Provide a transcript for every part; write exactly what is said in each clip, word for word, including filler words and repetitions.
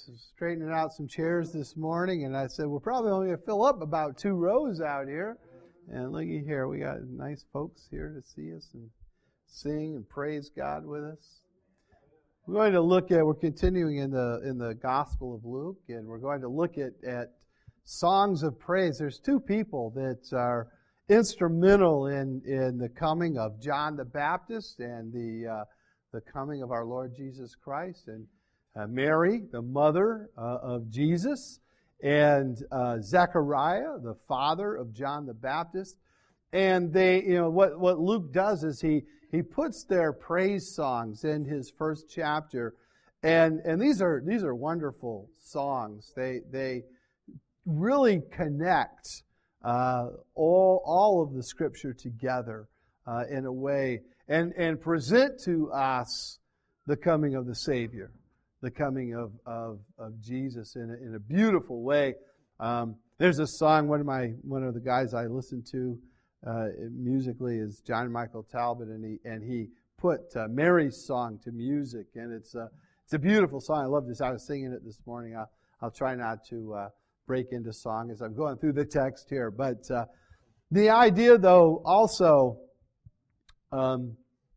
was straightening out some chairs this morning, and I said, we're probably only going to fill up about two rows out here. And looky here, we got nice folks here to see us and sing and praise God with us. We're going to look at, we're continuing in the in the Gospel of Luke, and we're going to look at, at songs of praise. There's two people that are instrumental in, in the coming of John the Baptist and the uh, the coming of our Lord Jesus Christ, and uh, Mary, the mother uh, of Jesus, and uh, Zechariah, the father of John the Baptist. And they, you know, what, what Luke does is he he puts their praise songs in his first chapter, and and these are these are wonderful songs. They they really connect uh, all all of the Scripture together uh, in a way, and and present to us the coming of the Savior, the coming of of, of Jesus in a, in a beautiful way. Um, there's a song. One of my one of the guys I listen to uh, musically is John Michael Talbot, and he and he put uh, Mary's song to music, and it's a it's a beautiful song. I love this. I was singing it this morning. I'll I'll try not to uh, break into song as I'm going through the text here, but uh, the idea, though, also um,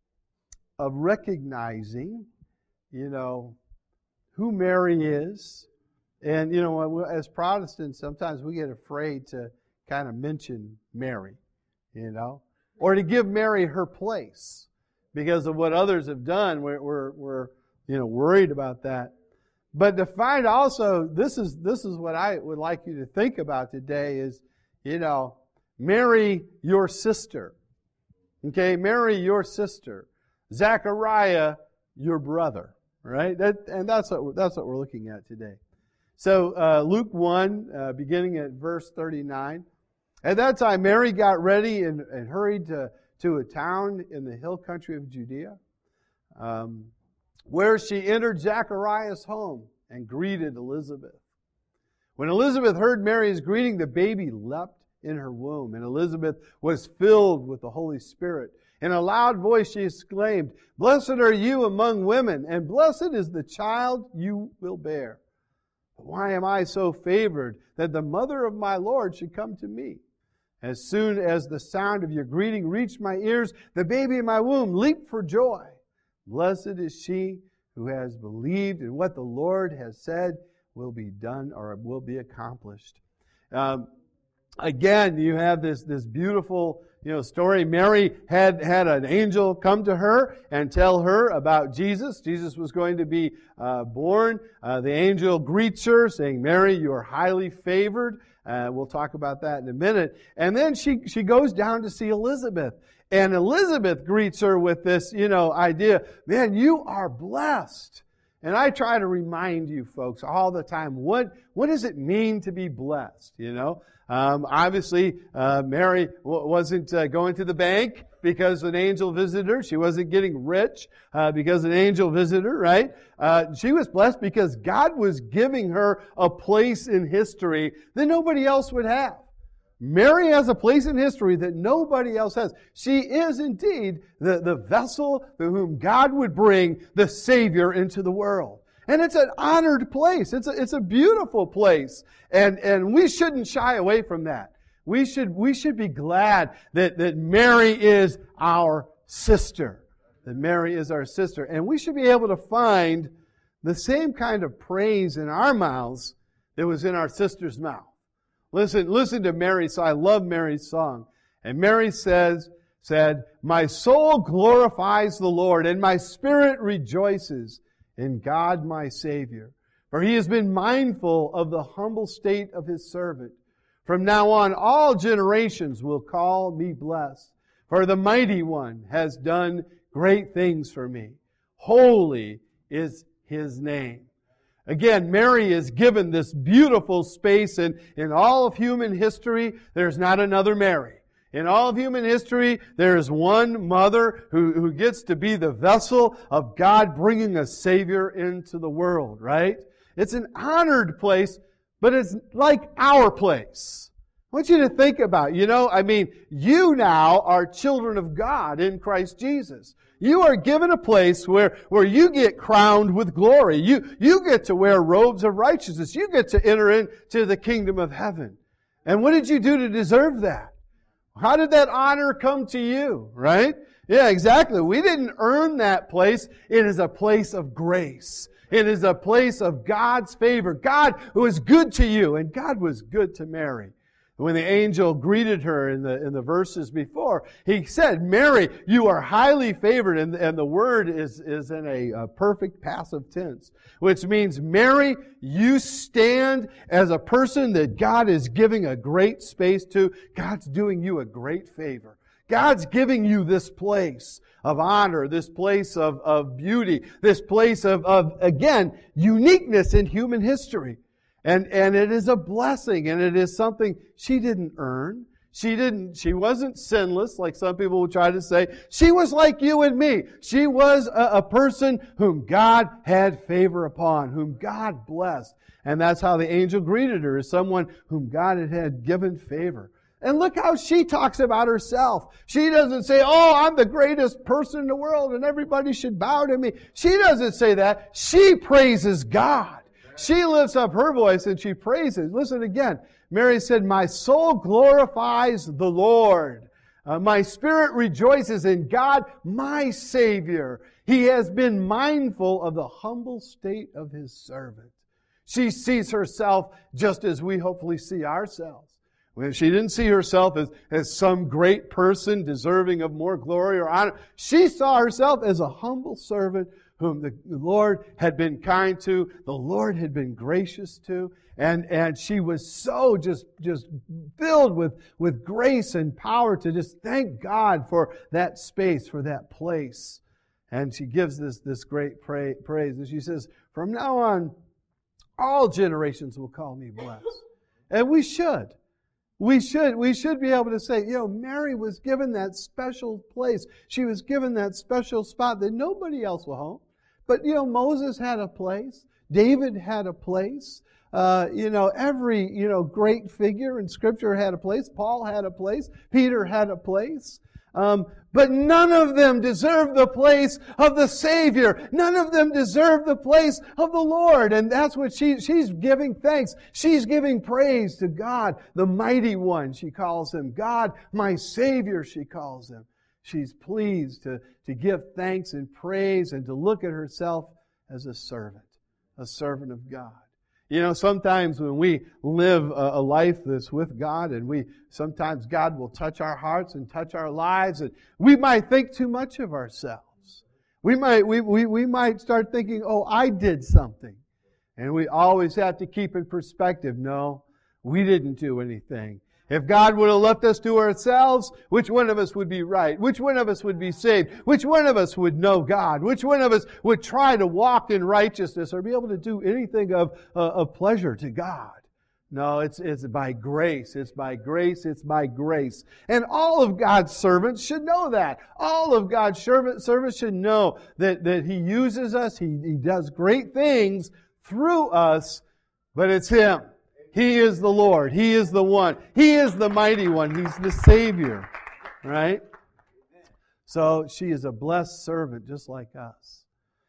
of recognizing, you know, who Mary is. And, you know, as Protestants, sometimes we get afraid to kind of mention Mary, you know, or to give Mary her place because of what others have done. We're, we're, we're you know, worried about that. But to find also, this is this is what I would like you to think about today is, you know, Mary, your sister. Okay, Mary, your sister. Zechariah, your brother. Right? That, and that's what, we're, that's what we're looking at today. So uh, Luke one, uh, beginning at verse thirty-nine. At that time, Mary got ready and, and hurried to, to a town in the hill country of Judea, um, where she entered Zechariah's home and greeted Elizabeth. When Elizabeth heard Mary's greeting, the baby leapt in her womb, and Elizabeth was filled with the Holy Spirit. In a loud voice she exclaimed, "Blessed are you among women, and blessed is the child you will bear. But why am I so favored that the mother of my Lord should come to me? As soon as the sound of your greeting reached my ears, the baby in my womb leaped for joy. Blessed is she who has believed in what the Lord has said will be done or will be accomplished." Um, again, you have this, this beautiful you know, story. Mary had, had an angel come to her and tell her about Jesus. Jesus was going to be uh, born. Uh, the angel greets her saying, "Mary, you are highly favored." Uh, we'll talk about that in a minute. And then she, she goes down to see Elizabeth. And Elizabeth greets her with this, you know, idea, man, you are blessed. And I try to remind you folks all the time, what, what does it mean to be blessed, you know? Um, obviously, uh, Mary w- wasn't uh, going to the bank because an angel visited her. She wasn't getting rich uh, because an angel visited her, right? Uh, she was blessed because God was giving her a place in history that nobody else would have. Mary has a place in history that nobody else has. She is indeed the, the vessel through whom God would bring the Savior into the world. And it's an honored place. It's a, it's a beautiful place. And, and we shouldn't shy away from that. We should, we should be glad that, that Mary is our sister. That Mary is our sister. And we should be able to find the same kind of praise in our mouths that was in our sister's mouth. Listen, listen to Mary's song. I love Mary's song. And Mary says, said, "My soul glorifies the Lord, and my spirit rejoices in God my Savior. For He has been mindful of the humble state of His servant. From now on, all generations will call me blessed. For the Mighty One has done great things for me. Holy is His name." Again, Mary is given this beautiful space, and in all of human history, there's not another Mary. In all of human history, there is one mother who, who gets to be the vessel of God bringing a Savior into the world, right? It's an honored place, but it's like our place. I want you to think about, you know, I mean, you now are children of God in Christ Jesus. You are given a place where, where you get crowned with glory. You, you get to wear robes of righteousness. You get to enter into the kingdom of heaven. And what did you do to deserve that? How did that honor come to you, right? Yeah, exactly. We didn't earn that place. It is a place of grace. It is a place of God's favor. God who is good to you, and God was good to Mary. When the angel greeted her in the in the verses before, he said, Mary, you are highly favored. And, and the word is, is in a, a perfect passive tense, which means, Mary, you stand as a person that God is giving a great space to. God's doing you a great favor. God's giving you this place of honor, this place of, of beauty, this place of, of, again, uniqueness in human history. And, and it is a blessing, and it is something she didn't earn. She didn't, she wasn't sinless, like some people will try to say. She was like you and me. She was a, a person whom God had favor upon, whom God blessed. And that's how the angel greeted her, as someone whom God had, had given favor. And look how she talks about herself. She doesn't say, oh, I'm the greatest person in the world and everybody should bow to me. She doesn't say that. She praises God. She lifts up her voice and she praises. Listen again. Mary said, my soul glorifies the Lord. Uh, my spirit rejoices in God, my Savior. He has been mindful of the humble state of His servant. She sees herself just as we hopefully see ourselves. When she didn't see herself as, as some great person deserving of more glory or honor. She saw herself as a humble servant whom the Lord had been kind to, the Lord had been gracious to, and, and she was so just, just filled with, with grace and power to just thank God for that space, for that place. And she gives this, this great pra- praise. And she says, from now on, all generations will call me blessed. And we should. We should, we should be able to say, you know, Mary was given that special place. She was given that special spot that nobody else will hold. But, you know, Moses had a place. David had a place. Uh, you know, every, you know, great figure in Scripture had a place. Paul had a place. Peter had a place. Um, but none of them deserve the place of the Savior. None of them deserve the place of the Lord. And that's what she, she's giving thanks. She's giving praise to God, the Mighty One, she calls Him. God, my Savior, she calls Him. She's pleased to, to give thanks and praise and to look at herself as a servant, a servant of God. You know, sometimes when we live a, a life that's with God, and we sometimes God will touch our hearts and touch our lives, and we might think too much of ourselves. We might we, we, we might start thinking, oh, I did something. And we always have to keep in perspective, no, we didn't do anything. If God would have left us to ourselves, which one of us would be right? Which one of us would be saved? Which one of us would know God? Which one of us would try to walk in righteousness or be able to do anything of, uh, of pleasure to God? No, it's, it's by grace. It's by grace. It's by grace. And all of God's servants should know that. All of God's servant, servants should know that, that He uses us. He, he does great things through us, but it's Him. He is the Lord. He is the one. He is the Mighty One. He's the Savior. Right? So she is a blessed servant just like us.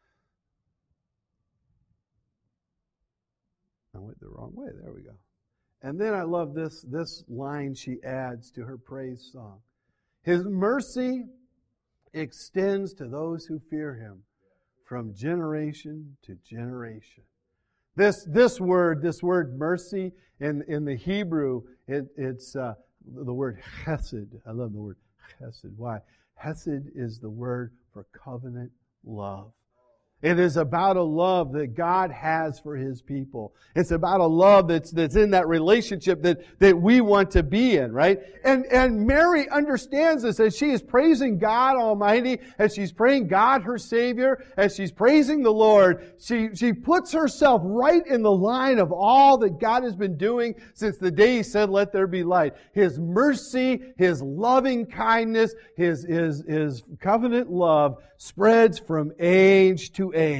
I went the wrong way. There we go. And then I love this, this line she adds to her praise song. His mercy extends to those who fear Him from generation to generation. This this word, this word mercy, in, in the Hebrew, it, it's uh, the word chesed. I love the word chesed. Why? Chesed is the word for covenant love. It is about a love that God has for His people. It's about a love that's that's in that relationship that, that we want to be in, right? And and Mary understands this as she is praising God Almighty, as she's praying God her Savior, as she's praising the Lord. She she puts herself right in the line of all that God has been doing since the day He said, "Let there be light." His mercy, His loving kindness, His His His covenant love spreads from age to age.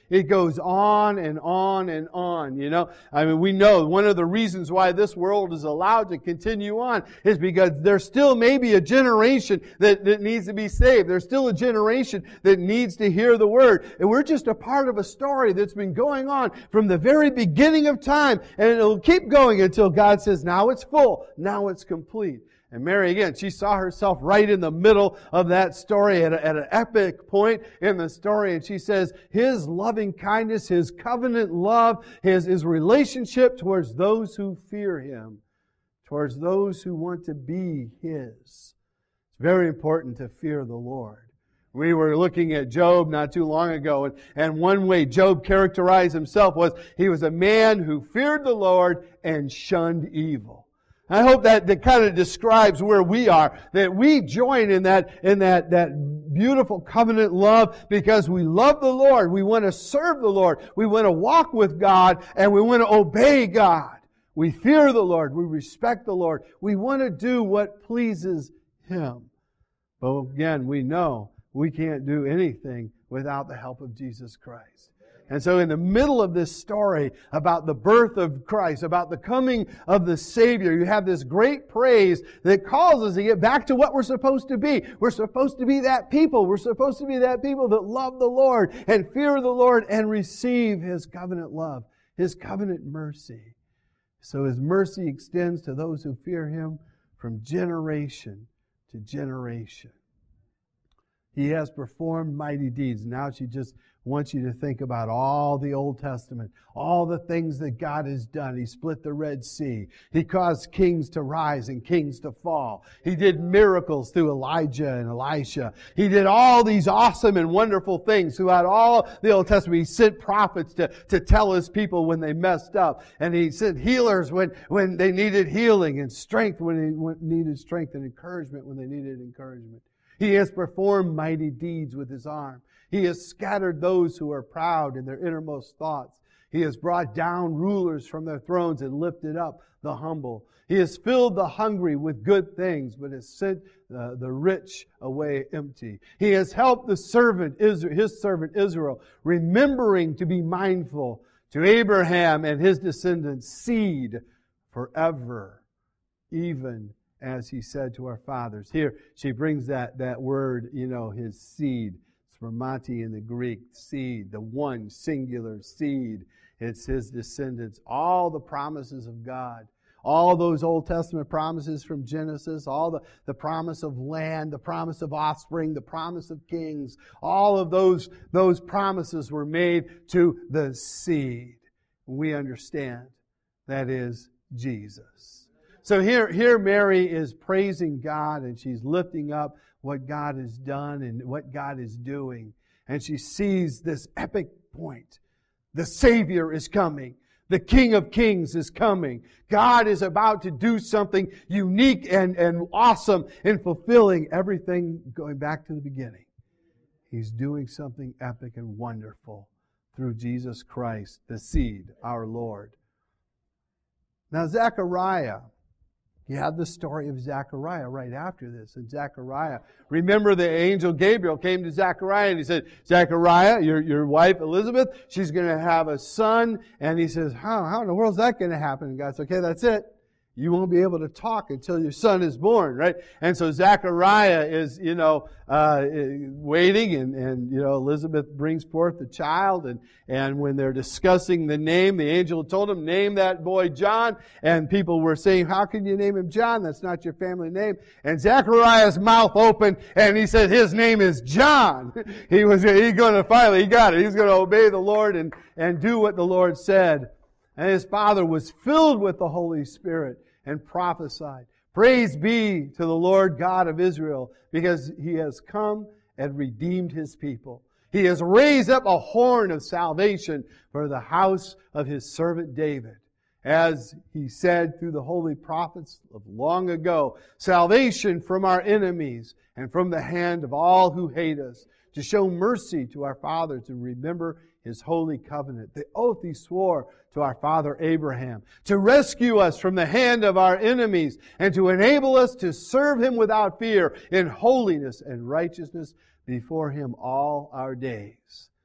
It goes on and on and on, you know. I mean, we know one of the reasons why this world is allowed to continue on is because there's still maybe a generation that, that needs to be saved. There's still a generation that needs to hear the Word. And we're just a part of a story that's been going on from the very beginning of time. And it'll keep going until God says, now it's full. Now it's complete. And Mary, again, she saw herself right in the middle of that story at, a, at an epic point in the story. And she says, His loving kindness, His covenant love, His, His relationship towards those who fear Him, towards those who want to be His. It's very important to fear the Lord. We were looking at Job not too long ago, and, and one way Job characterized himself was he was a man who feared the Lord and shunned evil. I hope that, that kind of describes where we are, that we join in that, in that, that beautiful covenant love because we love the Lord. We want to serve the Lord. We want to walk with God and we want to obey God. We fear the Lord. We respect the Lord. We want to do what pleases Him. But again, we know we can't do anything without the help of Jesus Christ. And so in the middle of this story about the birth of Christ, about the coming of the Savior, you have this great praise that calls us to get back to what we're supposed to be. We're supposed to be that people. We're supposed to be that people that love the Lord and fear the Lord and receive His covenant love, His covenant mercy. So His mercy extends to those who fear Him from generation to generation. He has performed mighty deeds. Now she just wants you to think about all the Old Testament, all the things that God has done. He split the Red Sea. He caused kings to rise and kings to fall. He did miracles through Elijah and Elisha. He did all these awesome and wonderful things throughout all the Old Testament. He sent prophets to, to tell His people when they messed up. And He sent healers when, when they needed healing, and strength when they needed strength, and encouragement when they needed encouragement. He has performed mighty deeds with His arm. He has scattered those who are proud in their innermost thoughts. He has brought down rulers from their thrones and lifted up the humble. He has filled the hungry with good things, but has sent uh, the rich away empty. He has helped the servant, Israel, His servant Israel, remembering to be mindful to Abraham and his descendants' seed forever, even as He said to our fathers. Here, she brings that, that word, you know, His seed. Spermati in the Greek, seed, the one singular seed. It's His descendants. All the promises of God, all those Old Testament promises from Genesis, all the, the promise of land, the promise of offspring, the promise of kings, all of those, those promises were made to the seed. We understand that is Jesus. So here, here Mary is praising God, and she's lifting up what God has done and what God is doing. And she sees this epic point. The Savior is coming. The King of Kings is coming. God is about to do something unique and, and awesome in fulfilling everything going back to the beginning. He's doing something epic and wonderful through Jesus Christ, the seed, our Lord. Now, Zechariah, you have the story of Zechariah right after this. And Zechariah, remember the angel Gabriel came to Zechariah and he said, Zechariah, your, your wife Elizabeth, she's going to have a son. And he says, how, how in the world is that going to happen? And God says, okay, that's it. You won't be able to talk until your son is born, right? And so Zechariah is, you know, uh, waiting, and, and, you know, Elizabeth brings forth the child, and, and when they're discussing the name, the angel told him, name that boy John, and people were saying, how can you name him John? That's not your family name. And Zechariah's mouth opened, and he said, his name is John. He was, he's going to finally, he got it. He's going to obey the Lord and, and do what the Lord said. And his father was filled with the Holy Spirit and prophesied. Praise be to the Lord God of Israel, because He has come and redeemed His people. He has raised up a horn of salvation for the house of His servant David. As He said through the holy prophets of long ago, salvation from our enemies and from the hand of all who hate us, to show mercy to our fathers, to remember His holy covenant, the oath He swore to our father Abraham, to rescue us from the hand of our enemies, and to enable us to serve Him without fear in holiness and righteousness before Him all our days.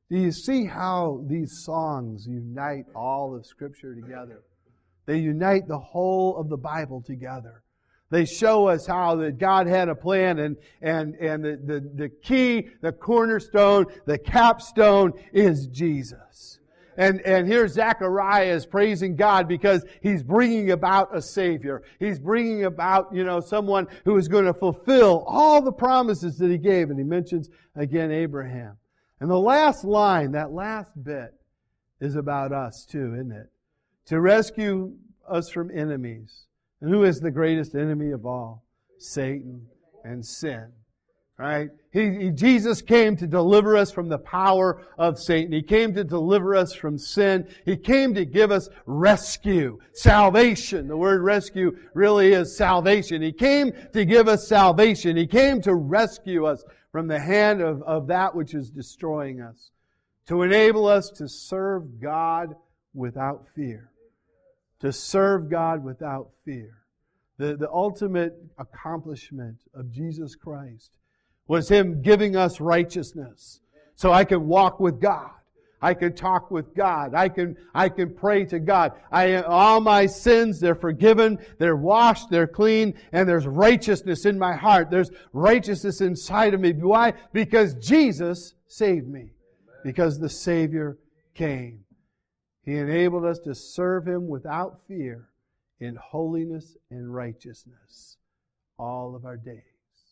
Do you see how these songs unite all of Scripture together? They unite the whole of the Bible together. They show us how that God had a plan, and, and, and the, the, the key, the cornerstone, the capstone is Jesus. And, and here Zechariah is praising God because he's bringing about a Savior. He's bringing about, you know, someone who is going to fulfill all the promises that he gave. And he mentions again Abraham. And the last line, that last bit, is about us too, isn't it? To rescue us from enemies. And who is the greatest enemy of all? Satan and sin. Right? He, he, Jesus came to deliver us from the power of Satan. He came to deliver us from sin. He came to give us rescue, salvation. The word rescue really is salvation. He came to give us salvation. He came to rescue us from the hand of, of that which is destroying us, to enable us to serve God without fear. To serve God without fear. The, the ultimate accomplishment of Jesus Christ was Him giving us righteousness. So I can walk with God. I can talk with God. I can, I can pray to God. I, all my sins, they're forgiven, they're washed, they're clean, and there's righteousness in my heart. There's righteousness inside of me. Why? Because Jesus saved me. Because the Savior came. He enabled us to serve Him without fear in holiness and righteousness all of our days.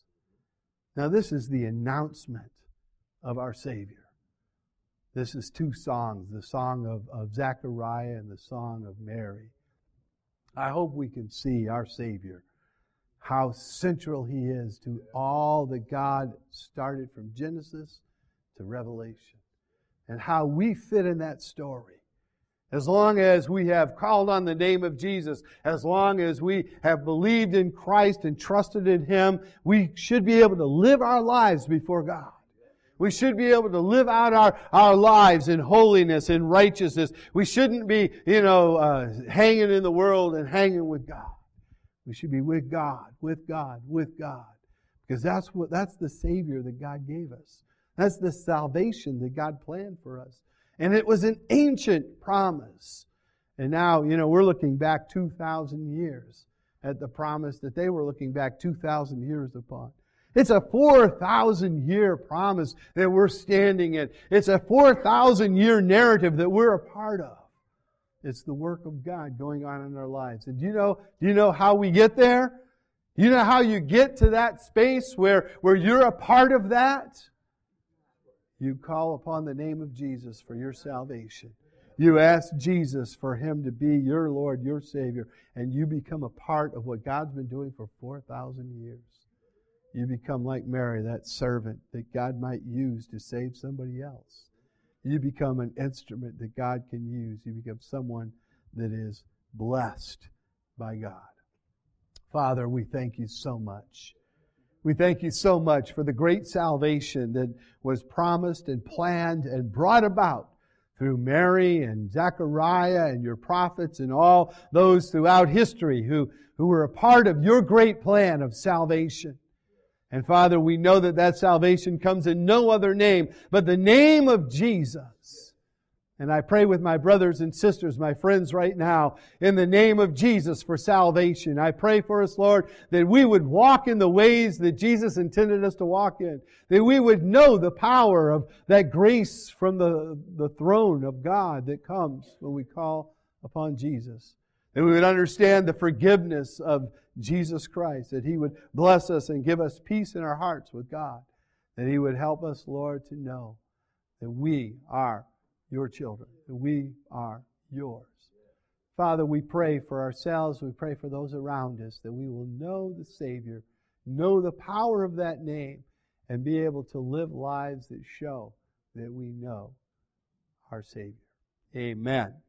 Now this is the announcement of our Savior. This is two songs, the song of, of Zechariah and the song of Mary. I hope we can see our Savior, how central He is to all that God started from Genesis to Revelation, and how we fit in that story. As long as we have called on the name of Jesus, as long as we have believed in Christ and trusted in Him, we should be able to live our lives before God. We should be able to live out our, our lives in holiness and righteousness. We shouldn't be, you know, uh, hanging in the world and hanging with God. We should be with God, with God, with God. Because that's what that's the Savior that God gave us. That's the salvation that God planned for us. And it was an ancient promise. And now, you know, we're looking back two thousand years at the promise that they were looking back two thousand years upon. It's a four thousand year promise that we're standing in. It's a four thousand year narrative that we're a part of. It's the work of God going on in our lives. And do you know, do you know how we get there? You know how you get to that space where, where you're a part of that? You call upon the name of Jesus for your salvation. You ask Jesus for Him to be your Lord, your Savior, and you become a part of what God's been doing for four thousand years. You become like Mary, that servant that God might use to save somebody else. You become an instrument that God can use. You become someone that is blessed by God. Father, we thank You so much. We thank You so much for the great salvation that was promised and planned and brought about through Mary and Zechariah and Your prophets and all those throughout history who, who were a part of Your great plan of salvation. And Father, we know that that salvation comes in no other name but the name of Jesus. And I pray with my brothers and sisters, my friends right now, in the name of Jesus for salvation. I pray for us, Lord, that we would walk in the ways that Jesus intended us to walk in. That we would know the power of that grace from the, the throne of God that comes when we call upon Jesus. That we would understand the forgiveness of Jesus Christ. That He would bless us and give us peace in our hearts with God. That He would help us, Lord, to know that we are Your children, that we are Yours. Father, we pray for ourselves, we pray for those around us, that we will know the Savior, know the power of that name, and be able to live lives that show that we know our Savior. Amen.